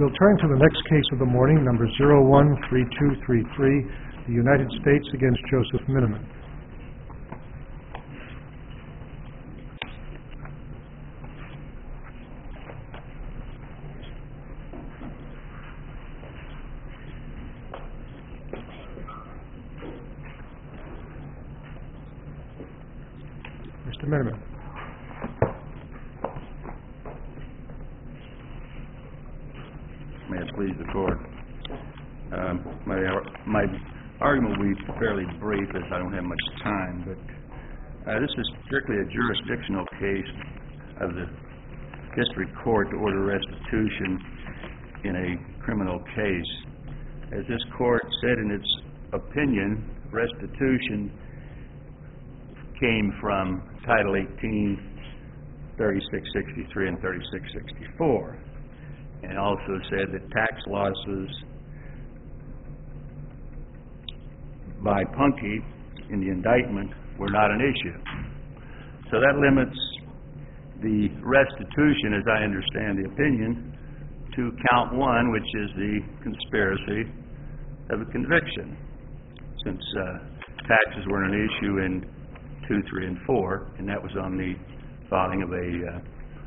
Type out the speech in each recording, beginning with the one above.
We'll turn to the next case of the morning, number 013233, the United States against Joseph Miniman. Mr. Miniman. May it please the Court. My argument will be fairly brief as I don't have much time, but this is strictly a jurisdictional case of the district court to order restitution in a criminal case. As this court said in its opinion, restitution came from Title 18, 3663 and 3664. And also said that tax losses by Punky in the indictment were not an issue. So that limits the restitution, as I understand the opinion, to count one, which is the conspiracy of a conviction, since taxes weren't an issue in 2, 3, and 4, and that was on the filing of a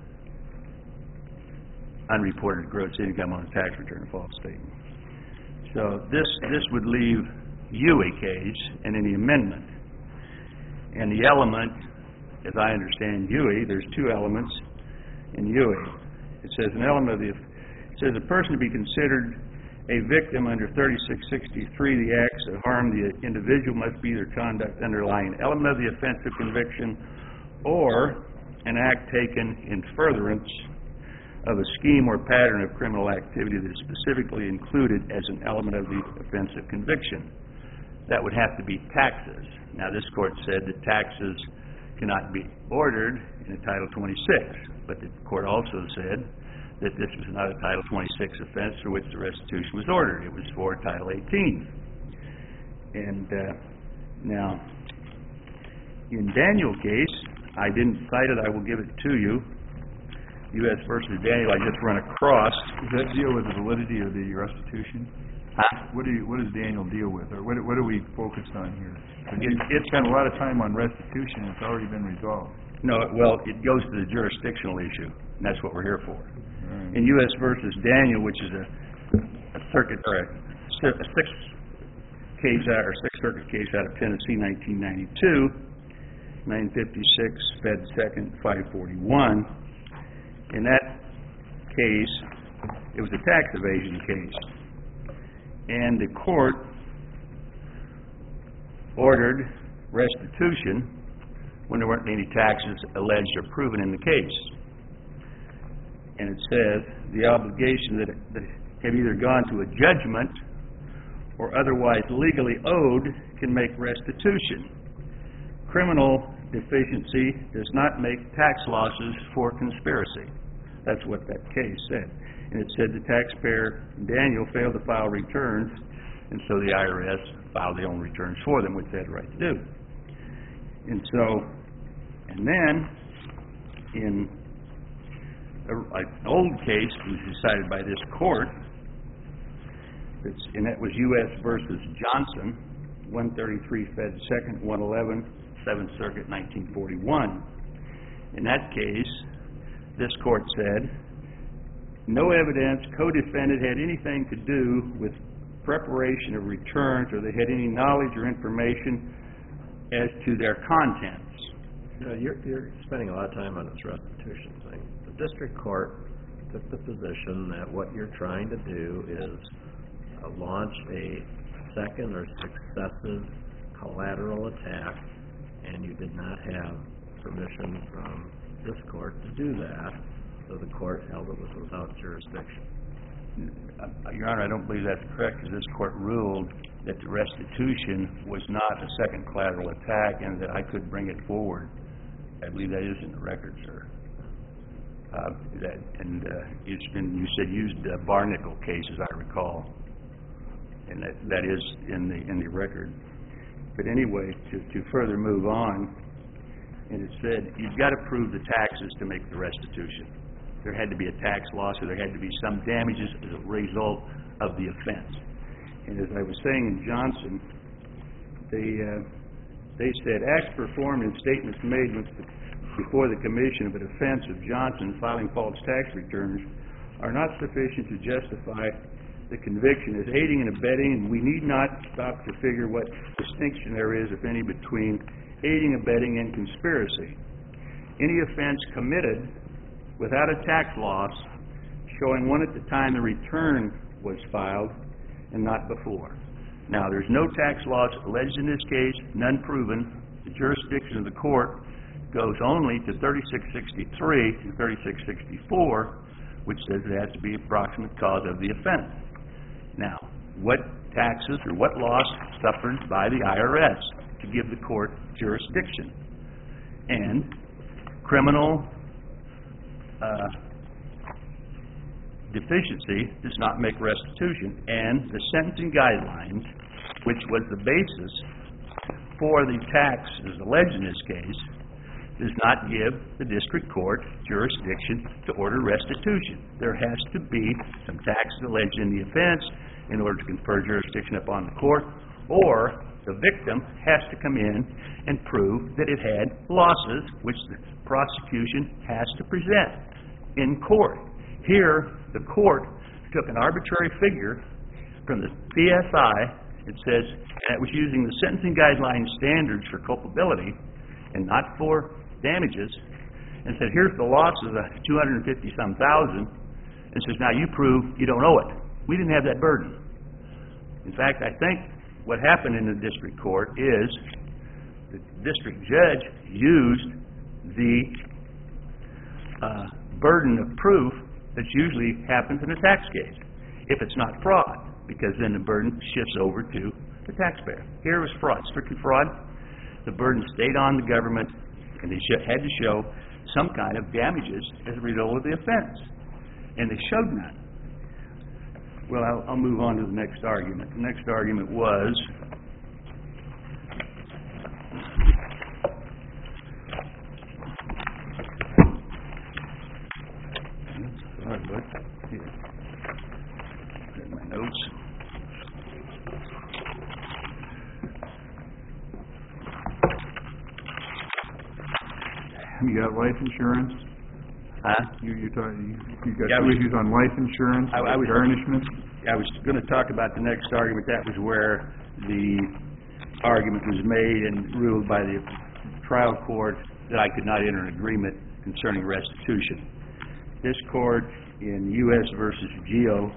unreported gross income on a tax return false statement. So this would leave Huey case and any amendment. And the element, as I understand Huey, there's two elements in Huey. It says an element of a person to be considered a victim under 3663, the acts that harm the individual must be their conduct underlying element of the offense of conviction or an act taken in furtherance of a scheme or pattern of criminal activity that is specifically included as an element of the offense of conviction. That would have to be taxes. Now, this court said that taxes cannot be ordered in a Title 26, but the court also said that this was not a Title 26 offense for which the restitution was ordered. It was for Title 18. And now, in Daniel's case, I didn't cite it. I will give it to you. U.S. versus Daniel, I just run across. Does that deal with the validity of the restitution? Huh? What does Daniel deal with, or what are we focused on here? It's spent a lot of time on restitution. It's already been resolved. No, well, it goes to the jurisdictional issue, and that's what we're here for. Right. In U.S. versus Daniel, which is a circuit or a Sixth Circuit case out of Tennessee, 1992, 956 Fed Second 541. In that case, it was a tax evasion case, and the court ordered restitution when there weren't any taxes alleged or proven in the case. And it says the obligation that have either gone to a judgment or otherwise legally owed can make restitution. Criminal deficiency does not make tax losses for conspiracy. That's what that case said. And it said the taxpayer, Daniel, failed to file returns, and so the IRS filed their own returns for them, which they had the right to do. And then, in an old case that was decided by this court, and that was U.S. versus Johnson, 133 Fed Second 111, 7th Circuit, 1941. In that case, this court said, no evidence co-defendant had anything to do with preparation of returns or they had any knowledge or information as to their contents. You're spending a lot of time on this restitution thing. The district court took the position that what you're trying to do is launch a second or successive collateral attack, and you did not have permission from this court to do that, so the court held it was without jurisdiction. Your Honor, I don't believe that's correct, because this court ruled that the restitution was not a second collateral attack and that I could bring it forward. I believe that is in the record, sir. It's been, you said, used Barnickel case, as I recall, and that is in the record. But anyway, to further move on, and it said you've got to prove the taxes to make the restitution. there had to be a tax loss or there had to be some damages as a result of the offense. And as I was saying in Johnson, they said acts performed and statements made before the commission of an offense of Johnson filing false tax returns are not sufficient to justify the conviction as aiding and abetting, and we need not stop to figure what distinction there is, if any, between aiding, abetting, and conspiracy. Any offense committed without a tax loss, showing one at the time the return was filed and not before. Now, there's no tax loss alleged in this case, none proven. The jurisdiction of the court goes only to 3663 and 3664, which says it has to be approximate cause of the offense. Now, what taxes or what loss suffered by the IRS to give the court jurisdiction? And criminal deficiency does not make restitution, and the sentencing guidelines, which was the basis for the tax as alleged in this case, does not give the district court jurisdiction to order restitution. There has to be some taxes alleged in the offense in order to confer jurisdiction upon the court, or the victim has to come in and prove that it had losses, which the prosecution has to present in court. Here, the court took an arbitrary figure from the PSI. It says that it was using the sentencing guideline standards for culpability and not for damages, and said, here's the losses of $250-some thousand, and says, now you prove you don't owe it. We didn't have that burden. In fact, I think what happened in the district court is the district judge used the burden of proof that usually happens in a tax case, if it's not fraud, because then the burden shifts over to the taxpayer. Here was fraud, strictly fraud. The burden stayed on the government, and they had to show some kind of damages as a result of the offense. And they showed none. Well, I'll move on to the next argument. The next argument was my notes. You got life insurance? Huh? You got Yeah, issues on life insurance, I was- garnishment? I was going to talk about the next argument. That was where the argument was made and ruled by the trial court that I could not enter an agreement concerning restitution. This court in U.S. versus Geo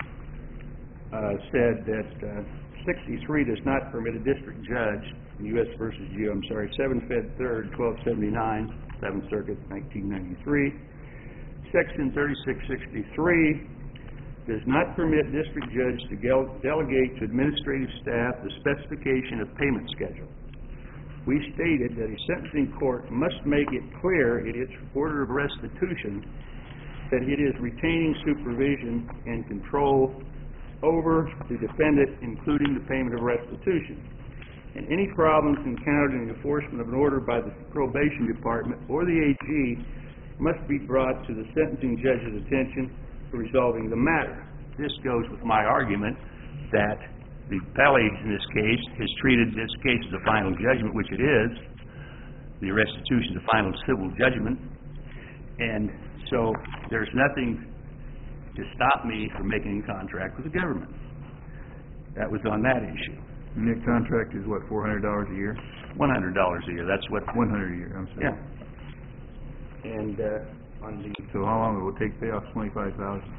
said that 63 does not permit a district judge in U.S. versus Geo, 7 Fed 3rd, 1279, 7th Circuit, 1993. Section 3663 does not permit district judge to delegate to administrative staff the specification of payment schedule. We stated that a sentencing court must make it clear in its order of restitution that it is retaining supervision and control over the defendant, including the payment of restitution. And any problems encountered in the enforcement of an order by the probation department or the AG must be brought to the sentencing judge's attention for resolving the matter. This goes with my argument that the appellee in this case has treated this case as a final judgment, which it is. The restitution is a final civil judgment. And so there's nothing to stop me from making a contract with the government. That was on that issue. And that contract is what, $400 a year? $100 a year. That's what. 100 a year, I'm sorry. Yeah. And on the. So how long will it take to pay off $25,000?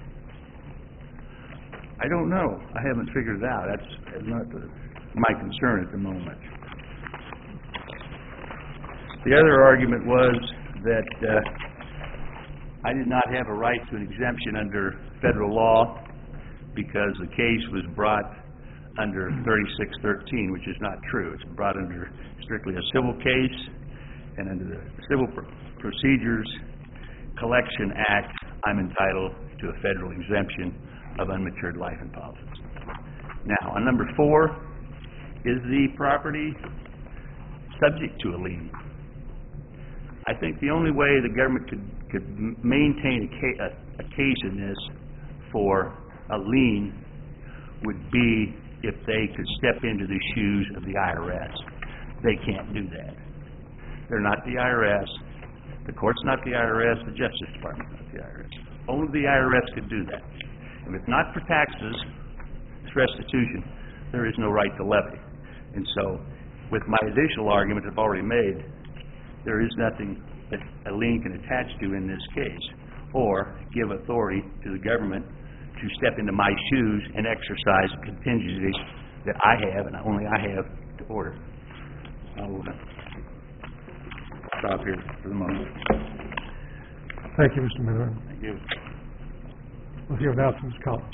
I don't know. I haven't figured it out. That's not my concern at the moment. The other argument was that I did not have a right to an exemption under federal law because the case was brought under 3613, which is not true. It's brought under strictly a civil case, and under the Civil Procedures Collection Act, I'm entitled to a federal exemption of unmatured life and policies. Now, on number 4, is the property subject to a lien? I think the only way the government could could maintain a case in this for a lien would be if they could step into the shoes of the IRS. They can't do that. They're not the IRS. The court's not the IRS. The Justice Department's not the IRS. Only the IRS could do that. If it's not for taxes, it's restitution, there is no right to levy. And so, with my additional argument I've already made, there is nothing that a lien can attach to in this case, or give authority to the government to step into my shoes and exercise contingencies that I have, and only I have, to order. I'll stop here for the moment. Thank you, Mr. Miniman. Thank you. We'll hear now from Ms. Collins.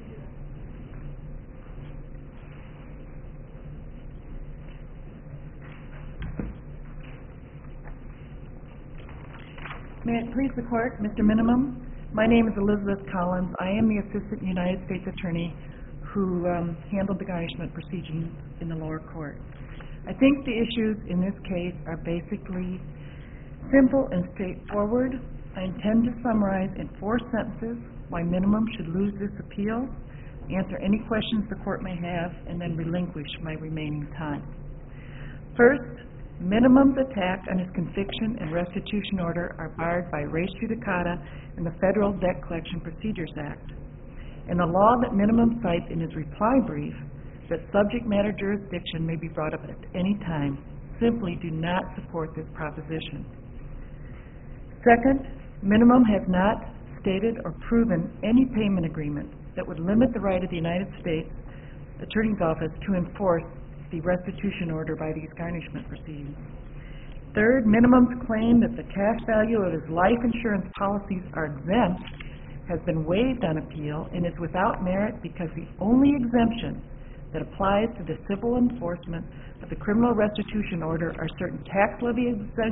May it please the Court, Mr. Minimum? My name is Elizabeth Collins. I am the Assistant United States Attorney who handled the garnishment proceedings in the lower court. I think the issues in this case are basically simple and straightforward. I intend to summarize in 4 sentences why Minimum should lose this appeal, answer any questions the Court may have, and then relinquish my remaining time. First, Minimum's attack on his conviction and restitution order are barred by res judicata and the Federal Debt Collection Procedures Act. And the law that Minimum cites in his reply brief, that subject matter jurisdiction may be brought up at any time, simply do not support this proposition. Second, Minimum has not stated or proven any payment agreement that would limit the right of the United States Attorney's Office to enforce the restitution order by these garnishment proceedings. Third, Minimum's claim that the cash value of his life insurance policies are exempt has been waived on appeal and is without merit because the only exemption that applies to the civil enforcement of the criminal restitution order are certain tax levy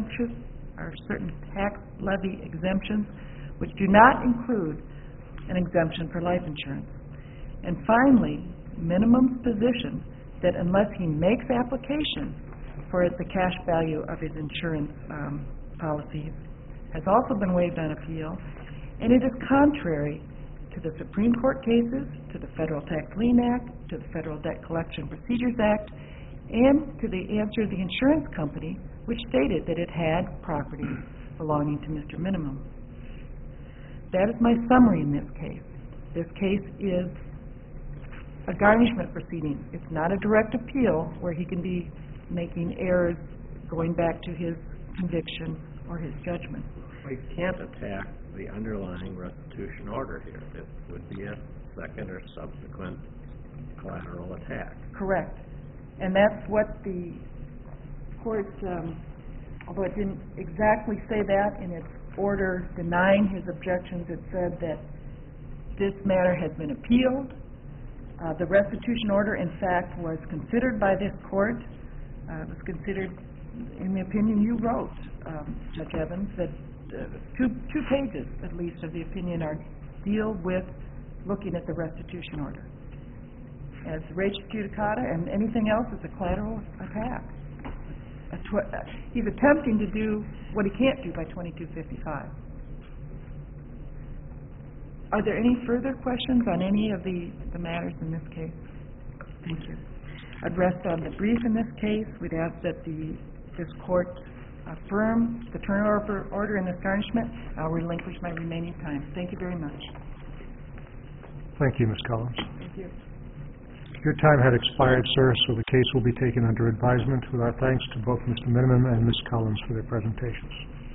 exemptions which do not include an exemption for life insurance. And finally, Minimum's position that unless he makes application for the cash value of his insurance policies has also been waived on appeal, and it is contrary to the Supreme Court cases, to the Federal Tax Lien Act, to the Federal Debt Collection Procedures Act, and to the answer of the insurance company, which stated that it had property belonging to Mr. Minimum. That is my summary in this case. This case is a garnishment proceeding. It's not a direct appeal where he can be making errors going back to his conviction or his judgment. We can't attack the underlying restitution order here. It would be a second or subsequent collateral attack. Correct. And that's what the court, although it didn't exactly say that in its order denying his objections, it said that this matter has been appealed. The restitution order, in fact, was considered by this court. It was considered, in the opinion you wrote, Judge Evans, that two pages, at least, of the opinion deal with looking at the restitution order. As res judicata and anything else is a collateral attack. He's attempting to do what he can't do by 2255. Are there any further questions on any of the matters in this case? Thank you. I'd rest on the brief in this case. We'd ask that this court affirm the turnover order in this garnishment. I'll relinquish my remaining time. Thank you very much. Thank you, Ms. Collins. Thank you. Your time had expired, sir, so the case will be taken under advisement with our thanks to both Mr. Minimum and Ms. Collins for their presentations.